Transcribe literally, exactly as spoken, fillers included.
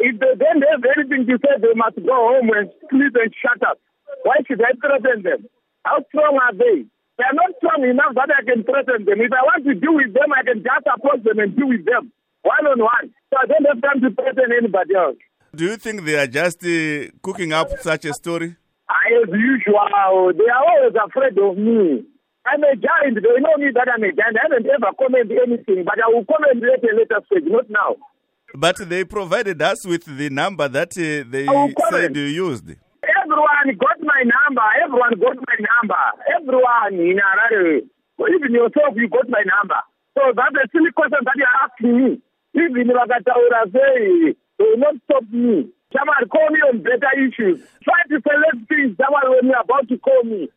if they don't have anything to say, they must go home and sleep and shut up. Why should I threaten them? How strong are they? They are not strong enough that I can threaten them. If I want to deal with them, I can just approach them and deal with them, one on one. So I don't have time to threaten anybody else. Do you think they are just uh, cooking up such a story? As usual, they are always afraid of me. I'm a giant. They know me that I'm a giant. I haven't ever commented anything, but I will comment later, later stage, not now. But they provided us with the number that uh, they said you used. Everyone got my number. Everyone got my number. Everyone in Harare. Even yourself, you got my number. So that's a silly question that you're asking me. Even Wakataura say, they will not stop me. Someone call me on better issues. Try to select things someone when you're about to call me.